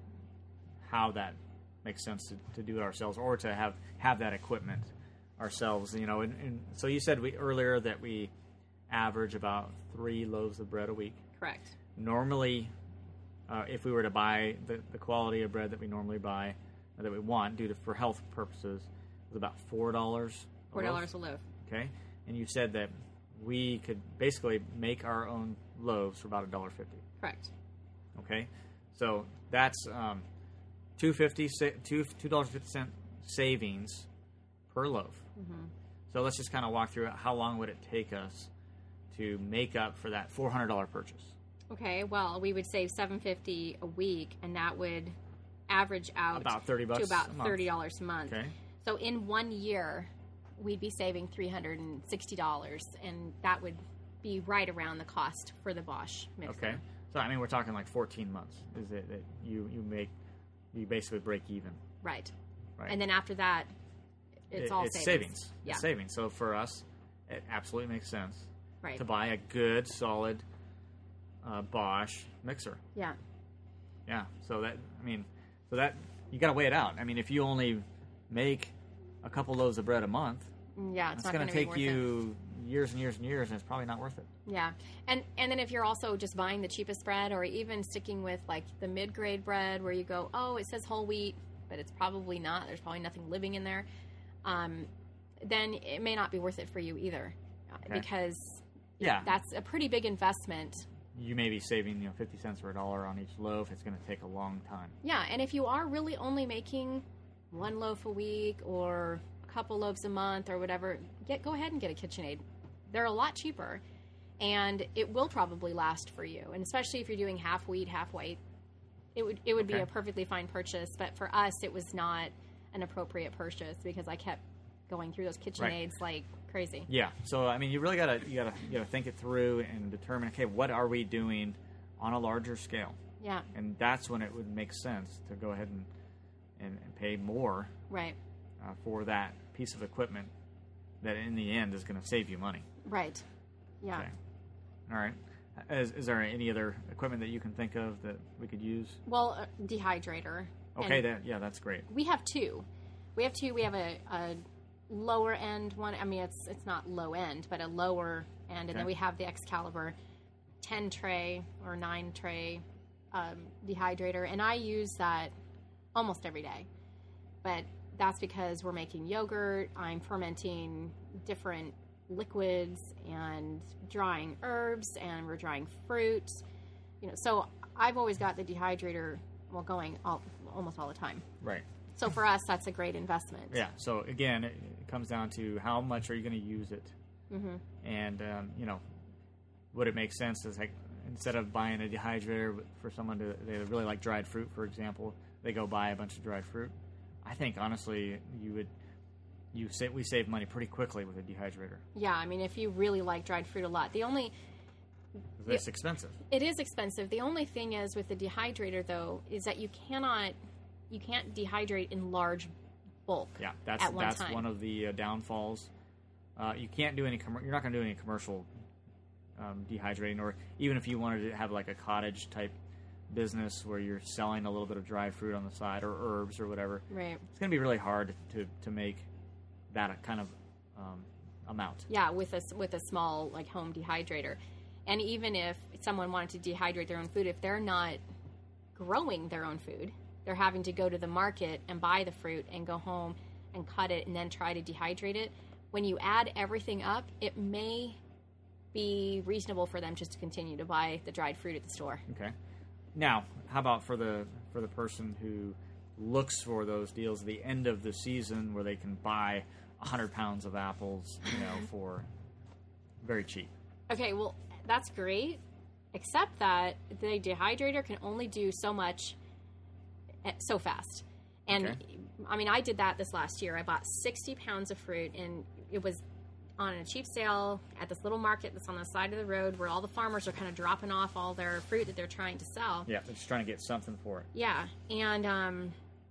how that makes sense to, to do it ourselves, or to have, have that equipment ourselves. You know, and, and so you said we earlier that we average about three loaves of bread a week. Correct. Normally, uh, if we were to buy the, the quality of bread that we normally buy, or that we want, due to for health purposes, is about four dollars. Four dollars a loaf. Okay, and you said that we could basically make our own loaves for about a dollar fifty. Correct. Okay, so that's um, two fifty two two dollars fifty cent savings per loaf. Mm-hmm. So let's just kind of walk through it. How long would it take us to make up for that four hundred dollar purchase? Okay, well, we would save seven fifty a week, and that would average out About thirty bucks to about a month. thirty dollars a month. Okay. So in one year, we'd be saving three hundred and sixty dollars, and that would be right around the cost for the Bosch mixer. Okay. So I mean, we're talking like fourteen months. Is it that you you make you basically break even? Right. Right. And then after that, it's It- all it's savings. savings. Yeah. It's savings. So for us, it absolutely makes sense Right. to buy a good, solid uh, Bosch mixer. Yeah. Yeah. So that I mean, so that you got to weigh it out. I mean, if you only make a couple loaves of bread a month, Yeah, it's it's not going going to to be take worth you years and years and years, and it's probably not worth it. it. Yeah. And and then if you're also just buying the cheapest bread, or even sticking with like the mid-grade bread where you go, oh, it says whole wheat, but it's probably not. There's probably nothing living in there. Um, then it may not be worth it for you either, Okay. because Yeah. that's a pretty big investment. You may be saving you know fifty cents or a dollar on each loaf. It's going to take a long time. Yeah, and if you are really only making one loaf a week or a couple loaves a month or whatever, get go ahead and get a KitchenAid. They're a lot cheaper, and it will probably last for you. And especially if you're doing half wheat, half white, it would it would Okay. be a perfectly fine purchase. But for us, it was not an appropriate purchase because I kept going through those KitchenAids like crazy. Yeah. So I mean, you really gotta you gotta you gotta think it through and determine, okay, what are we doing on a larger scale? Yeah, And that's when it would make sense to go ahead and and, and pay more right, uh, for that piece of equipment that in the end is going to save you money. right. Yeah. Okay. All right. Is, is there any other equipment that you can think of that we could use? Well, a dehydrator. Okay. And That yeah, that's great. we have two. We have two. We have a, a lower end one. I mean, it's it's not low end, but a lower end, and Okay. then we have the Excalibur ten tray or nine tray um, dehydrator, and I use that almost every day. But that's because we're making yogurt. I'm fermenting different liquids and drying herbs, and we're drying fruit. You know, so I've always got the dehydrator well going all, almost all the time. Right. So for us, that's a great investment. Yeah. So again, it, it comes down to how much are you going to use it, Mm-hmm. and um, you know, would it make sense as like instead of buying a dehydrator for someone to they really like dried fruit, for example, they go buy a bunch of dried fruit. I think honestly, you would you say we save money pretty quickly with a dehydrator. Yeah, I mean, if you really like dried fruit a lot, the only 'Cause It's expensive. it is expensive. The only thing is with the dehydrator though is that you cannot you can't dehydrate in large bulk. Yeah, that's at one that's time. one of the uh, downfalls. Uh, you can't do any. Com- you're not going to do any commercial um, dehydrating, or even if you wanted to have like a cottage type business where you're selling a little bit of dried fruit on the side or herbs or whatever, right? It's going to be really hard to to make that kind of um, amount. Yeah, with a with a small like home dehydrator, and even if someone wanted to dehydrate their own food, if they're not growing their own food, they're having to go to the market and buy the fruit and go home and cut it and then try to dehydrate it. When you add everything up, it may be reasonable for them just to continue to buy the dried fruit at the store. Okay. Now, how about for the for the person who looks for those deals at the end of the season where they can buy one hundred pounds of apples, you know, for very cheap? Okay, well, that's great, except that the dehydrator can only do so much so fast. And, okay. I mean, I did that this last year. I bought sixty pounds of fruit, and it was on a cheap sale at this little market that's on the side of the road where all the farmers are kind of dropping off all their fruit that they're trying to sell. Yeah, they're just trying to get something for it. Yeah, and um,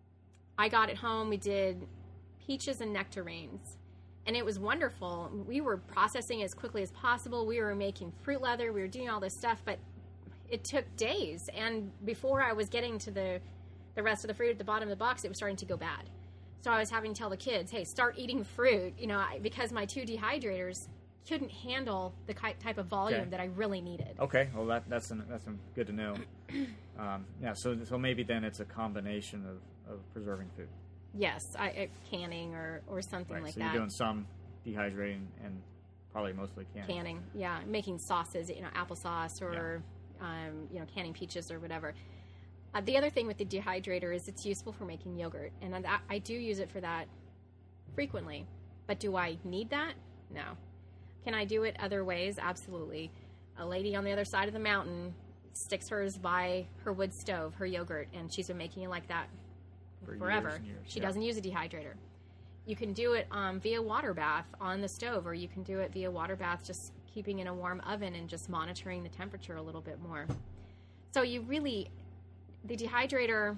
I got it home. We did peaches and nectarines, and it was wonderful. We were processing as quickly as possible. We were making fruit leather. We were doing all this stuff, but it took days. And before I was getting to the, the rest of the fruit at the bottom of the box, it was starting to go bad. So I was having to tell the kids, hey, start eating fruit, you know, I, because my two dehydrators couldn't handle the type of volume okay. that I really needed. Okay, well, that, that's an, that's an, good to know. um, yeah, so so maybe then it's a combination of, of preserving food. Yes, I, I, canning or, or something right, like so that. So you're doing some dehydrating and probably mostly canning. Canning, yeah. Making sauces, you know, applesauce or, yeah. um, you know, canning peaches or whatever. Uh, the other thing with the dehydrator is it's useful for making yogurt, and I, I do use it for that frequently. But do I need that? No. Can I do it other ways? Absolutely. A lady on the other side of the mountain sticks hers by her wood stove, her yogurt, and she's been making it like that for forever. Years and years. She yeah. doesn't use a dehydrator. You can do it um, via water bath on the stove, or you can do it via water bath just keeping in a warm oven and just monitoring the temperature a little bit more. So you really... The dehydrator,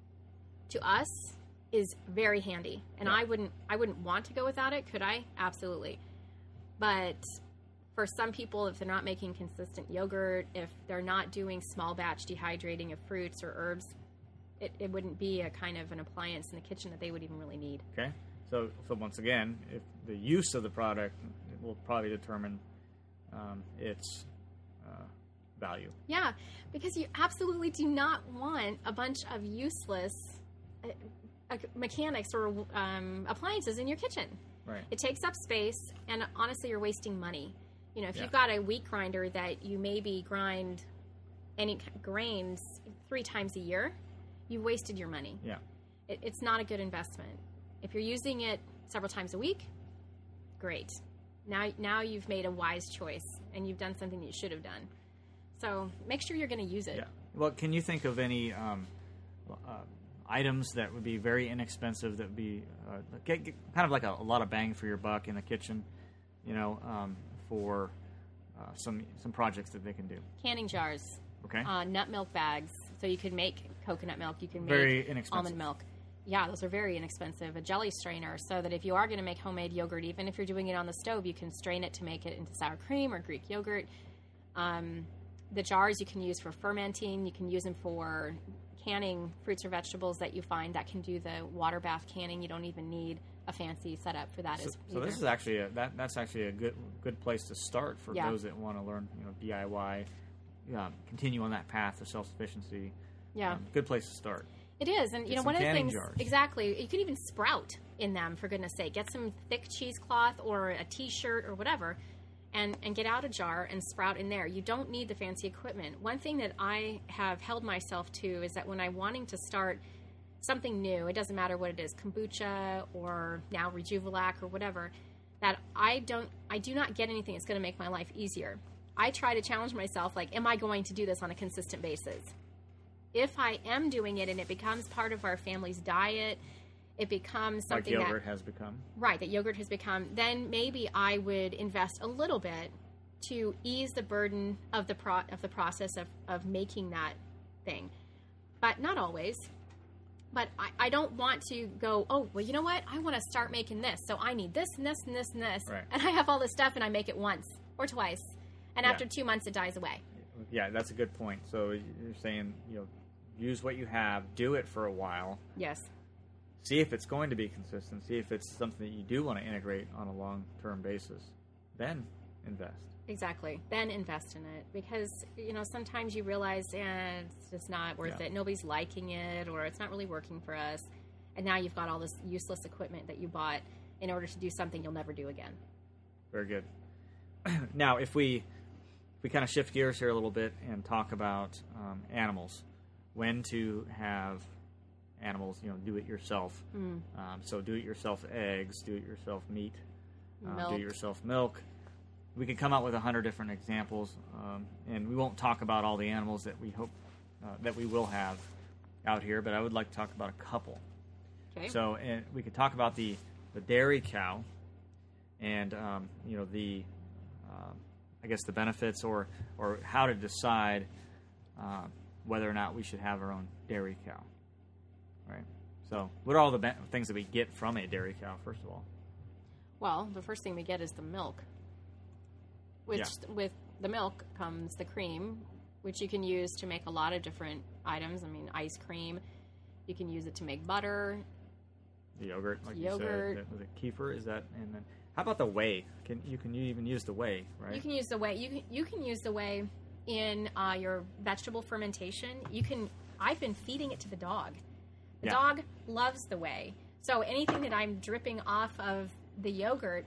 to us, is very handy, and yeah. I wouldn't I wouldn't want to go without it. Could I? Absolutely. But for some people, if they're not making consistent yogurt, if they're not doing small batch dehydrating of fruits or herbs, it, it wouldn't be a kind of an appliance in the kitchen that they would even really need. Okay. So, so once again, if the use of the product will probably determine um, its uh, value. Yeah, because you absolutely do not want a bunch of useless uh, uh, mechanics or um, appliances in your kitchen. Right. It takes up space, and honestly, you're wasting money. You know, if yeah. you've got a wheat grinder that you maybe grind any grains three times a year, you've wasted your money. Yeah. It, it's not a good investment. If you're using it several times a week, great. Now, now you've made a wise choice, and you've done something that you should have done. So make sure you're going to use it. Yeah. Well, can you think of any um, uh, items that would be very inexpensive that would be uh, get, get kind of like a, a lot of bang for your buck in the kitchen, you know, um, for uh, some some projects that they can do? Canning jars. Okay. Uh, nut milk bags. So you can make coconut milk. You can make very inexpensive. Almond milk. Yeah, those are very inexpensive. A jelly strainer, so that if you are going to make homemade yogurt, even if you're doing it on the stove, you can strain it to make it into sour cream or Greek yogurt. Um, the jars you can use for fermenting. You can use them for canning fruits or vegetables that you find that can do the water bath canning. You don't even need a fancy setup for that. So, as so this is actually a, that that's actually a good good place to start for yeah. those that want to learn, you know, D I Y, yeah, continue on that path of self sufficiency. Yeah, um, good place to start. It is, and you Get know, one of the things jars. exactly. You can even sprout in them, for goodness sake. Get some thick cheesecloth or a T-shirt or whatever, and and get out a jar and sprout in there. You don't need the fancy equipment. One thing that I have held myself to is that when I'm wanting to start something new, it doesn't matter what it is, kombucha or now Rejuvelac or whatever, that I don't, I do not get anything that's going to make my life easier. I try to challenge myself, like, am I going to do this on a consistent basis? If I am doing it and it becomes part of our family's diet, it becomes something like yogurt that, has become. Right, that yogurt has become, then maybe I would invest a little bit to ease the burden of the pro- of the process of, of making that thing. But not always. But I, I don't want to go, oh, well, you know what? I want to start making this. So I need this and this and this and this. Right. And I have all this stuff and I make it once or twice. And Yeah. after two months, it dies away. Yeah, that's a good point. So you're saying, you know, use what you have, do it for a while, Yes. see if it's going to be consistent, see if it's something that you do want to integrate on a long-term basis, then invest. Exactly. Then invest in it, because, you know, sometimes you realize, eh, it's just not worth Yeah. it. Nobody's liking it, or it's not really working for us. And now you've got all this useless equipment that you bought in order to do something you'll never do again. Very good. Now, if we if we kind of shift gears here a little bit and talk about um, animals, when to have animals, you know, do it yourself. Mm. Um, so do it yourself eggs, do it yourself meat, um, Milk. do it yourself milk. We could come out with a hundred different examples, um, and we won't talk about all the animals that we hope uh, that we will have out here, but I would like to talk about a couple. Okay. So, and we could talk about the, the dairy cow, and um, you know the, uh, I guess the benefits or or how to decide uh, whether or not we should have our own dairy cow. Right. So, what are all the ben- things that we get from a dairy cow? First of all, Well, the first thing we get is the milk, which Yeah. with the milk comes the cream, which you can use to make a lot of different items. I mean, ice cream. You can use it to make butter. the yogurt, like Yogurt. you said, was it kefir? Is that? And then, how about the whey? Can you can you even use the whey? Right. You can use the whey. You can, you can use the whey in uh, your vegetable fermentation. You can. I've been feeding it to the dog. The Yeah. dog loves the whey. So anything that I'm dripping off of the yogurt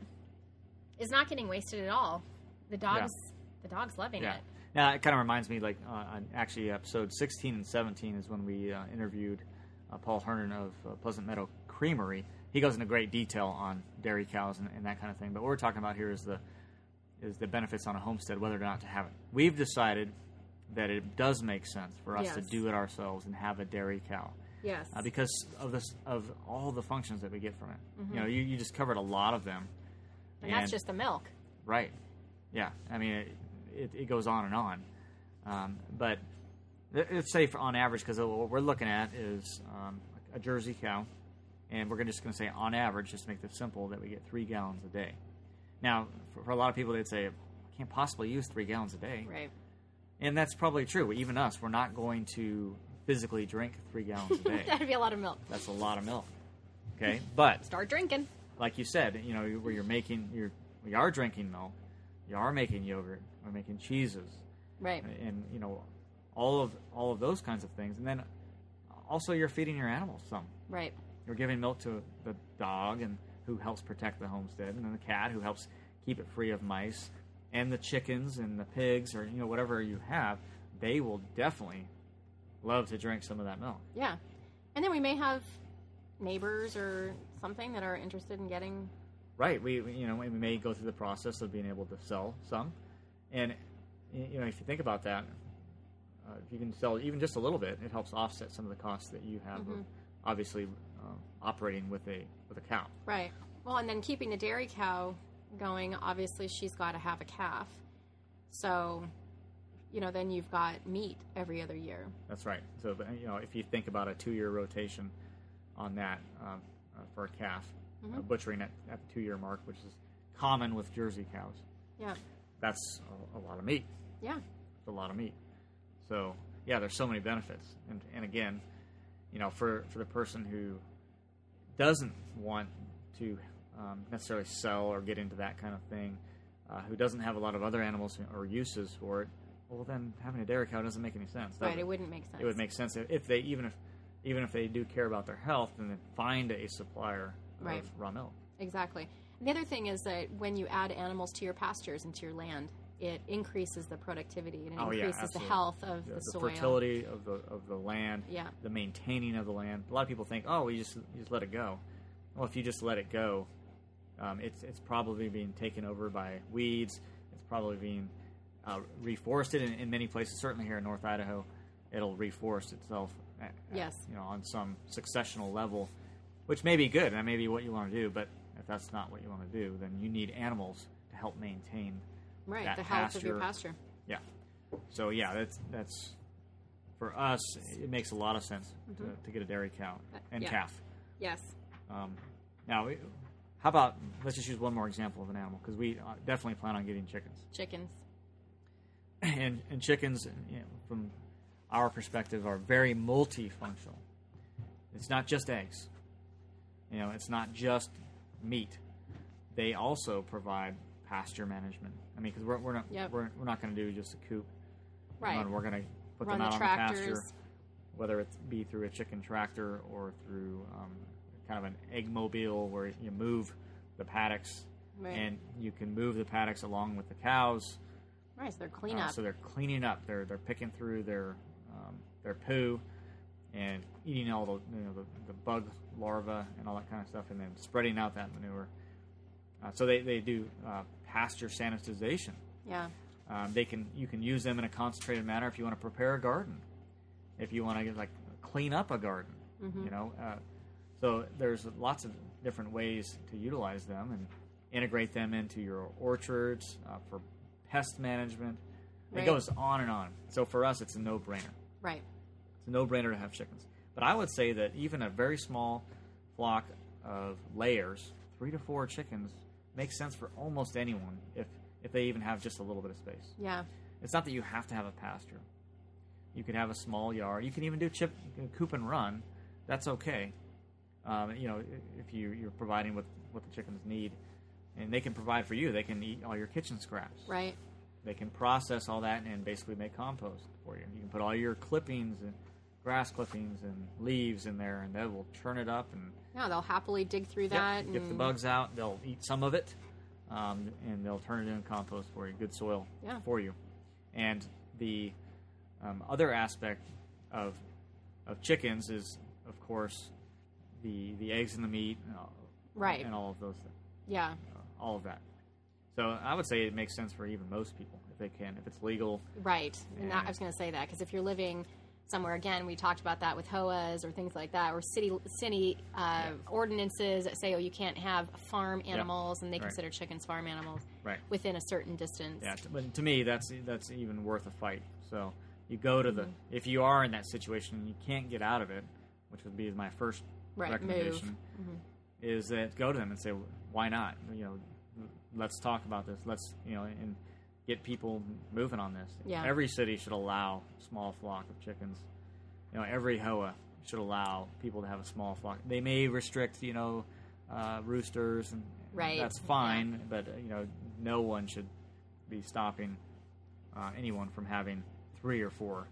is not getting wasted at all. The dog's the dog's loving Yeah. it. Now, it kind of reminds me, like, uh, on actually episode sixteen and seventeen is when we uh, interviewed uh, Paul Hernan of uh, Pleasant Meadow Creamery. He goes into great detail on dairy cows and, and that kind of thing. But what we're talking about here is the is the benefits on a homestead, whether or not to have it. We've decided that it does make sense for us to Yes. do it ourselves and have a dairy cow. Yes. Uh, because of this, of all the functions that we get from it. Mm-hmm. You know, you, you just covered a lot of them. and that's just the milk. Right. Yeah. I mean, it, it, it goes on and on. Um, but let- let's say, for, on average, because what we're looking at is um, a Jersey cow, and we're gonna- just going to say on average, just to make this simple, that we get three gallons a day. Now, for, for a lot of people, they'd say, I can't possibly use three gallons a day. Right. And that's probably true. Even us, we're not going to physically drink three gallons a day. That'd be a lot of milk. That's a lot of milk. Okay? But Start drinking. like you said, you know, where you're making, you're, we are drinking milk, you are making yogurt, we're making cheeses, Right. and you know, all of all of those kinds of things, and then also you're feeding your animals some. Right. You're giving milk to the dog, and who helps protect the homestead, and then the cat who helps keep it free of mice, and the chickens and the pigs, or you know, whatever you have, they will definitely love to drink some of that milk. Yeah. And then we may have neighbors or something that are interested in getting. Right. We, we you know we may go through the process of being able to sell some, and you know if you think about that, uh, if you can sell even just a little bit, it helps offset some of the costs that you have Mm-hmm. of obviously uh, operating with a with a cow. Right. Well, and then keeping the dairy cow going, obviously she's got to have a calf. So, you know, then you've got meat every other year. That's right. So but, you know if you think about a two year rotation on that um, uh, for a calf, Mm-hmm. uh, butchering at, at the two year mark, which is common with Jersey cows, Yeah. that's a, a lot of meat. Yeah. It's a lot of meat. So yeah, there's so many benefits. And and again, you know, for, for the person who doesn't want to um, necessarily sell or get into that kind of thing, uh, who doesn't have a lot of other animals or uses for it, well then having a dairy cow doesn't make any sense. does Right. it? It wouldn't make sense. It would make sense if, if they even if even if they do care about their health, then they find a supplier Right. of raw milk. Exactly. And the other thing is that when you add animals to your pastures and to your land, it increases the productivity and it Oh, yeah, increases the absolutely. health of The, the, the soil. fertility of the of the land, Yeah. the maintaining of the land. A lot of people think, oh, we just you just let it go. Well, if you just let it go, um, it's it's probably being taken over by weeds. It's probably being uh, reforested in, in many places. Certainly here in North Idaho, it'll reforest itself. At, Yes. At, you know, on some successional level, which may be good, and that may be what you want to do. But if that's not what you want to do, then you need animals to help maintain Right. that The health of your pasture. pasture. Yeah. So yeah, that's that's for us. It makes a lot of sense to, to get a dairy cow and yeah. calf. Yes. Um, now, we- how about let's just use one more example of an animal because we uh, definitely plan on getting chickens. Chickens. and, and chickens, you know, from our perspective, are very multifunctional. It's not just eggs. You know, it's not just meat. They also provide pasture management. I mean, because we're, we're not yep. we're, we're not going to do just a coop. Right. You know, we're going to put Run them out the on tractors. the pasture, whether it be through a chicken tractor or through um, kind of an egg mobile where you move the paddocks, right. and you can move the paddocks along with the cows. Right, so they're clean Uh, up. so they're cleaning up. They're they're picking through their um, their poo and eating all the you know the, the bug larvae and all that kind of stuff, and then spreading out that manure. Uh, so they they do uh, pasture sanitization. Yeah. Um, they can you can use them in a concentrated manner if you want to prepare a garden, if you want to like clean up a garden. Mm-hmm. You know, uh, so there's lots of different ways to utilize them and integrate them into your orchards uh, for pest management. Right. It goes on and on. So for us, it's a no-brainer. Right. It's a no-brainer to have chickens. But I would say that even a very small flock of layers, three to four chickens, makes sense for almost anyone if, if they even have just a little bit of space. Yeah. It's not that you have to have a pasture. You could have a small yard. You can even do chip, coop and run. That's okay. Um, you know, if you, you're providing what, what the chickens need. And they can provide for you. They can eat all your kitchen scraps. Right. They can process all that and basically make compost for you. You can put all your clippings and grass clippings and leaves in there, and they will churn it up. And yeah, they'll happily dig through yep, that. And get the bugs out. They'll eat some of it, um, and they'll turn it into compost for you, good soil yeah. for you. And the um, other aspect of of chickens is, of course, the the eggs and the meat, and all, right, and all of those things. Yeah. Uh, all of that. So I would say it makes sense for even most people if they can, if it's legal. Right. And And- that, I was going to say that because if you're living somewhere, again, we talked about that with H O As or things like that, or city city uh, Yeah. ordinances that say, oh, you can't have farm animals, and they Right. consider chickens farm animals Right. within a certain distance. Yeah, t- but to me, that's that's even worth a fight. So you go to the Mhm. if you are in that situation and you can't get out of it, which would be my first Right, recommendation, move. Mhm. is that go to them and say, why not? You know, let's talk about this. Let's you know and get people moving on this. Yeah. Every city should allow a small flock of chickens. You know, every H O A should allow people to have a small flock. They may restrict, you know, uh, roosters, and Right. that's fine. But uh, you know, no one should be stopping uh, anyone from having three or four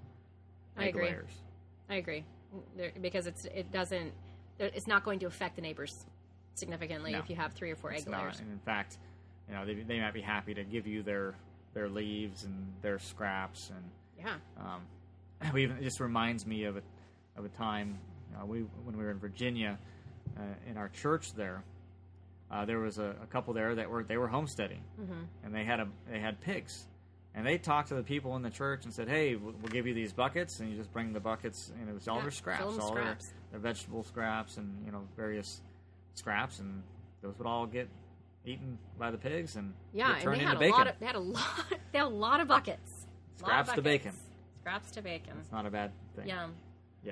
I egg agree. layers. I agree. There, because it's it doesn't it's not going to affect the neighbors significantly No. if you have three or four It's egg not. layers. And in fact, you know, they, they might be happy to give you their their leaves and their scraps. And Yeah. um, we even, it just reminds me of a of a time uh, we when we were in Virginia uh, in our church there. Uh, there was a, a couple there that were they were homesteading, Mm-hmm. and they had a they had pigs, and they talked to the people in the church and said, "Hey, we'll, we'll give you these buckets, and you just bring the buckets, and it was all Yeah, their scraps, fill 'em all scraps. Their, their vegetable scraps, and you know various scraps, and those would all get eaten by the pigs and Yeah, get and turned they into had a bacon. lot of they had a lot they had a lot of buckets. A lot of Scraps to buckets. bacon. Scraps to bacon. It's not a bad thing. Yeah. Yeah.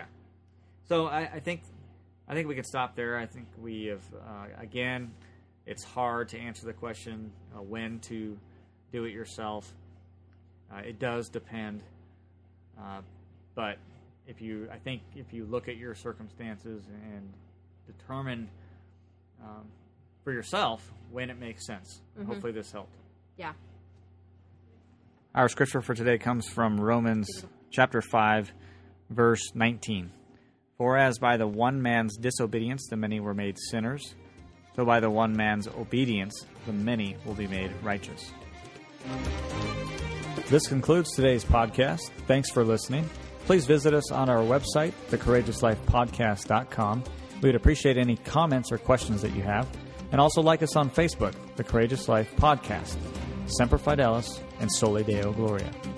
So I, I think I think we could stop there. I think we have uh, again. It's hard to answer the question uh, when to do it yourself. Uh, it does depend, uh, but if you, I think, if you look at your circumstances and determine um, for yourself when it makes sense. Mhm. Hopefully, this helped. Yeah. Our scripture for today comes from Romans chapter five, verse nineteen. For as by the one man's disobedience the many were made sinners, so by the one man's obedience the many will be made righteous. This concludes today's podcast. Thanks for listening. Please visit us on our website, the courageous life podcast dot com. We would appreciate any comments or questions that you have. And also like us on Facebook, The Courageous Life Podcast. Semper Fidelis and Soli Deo Gloria.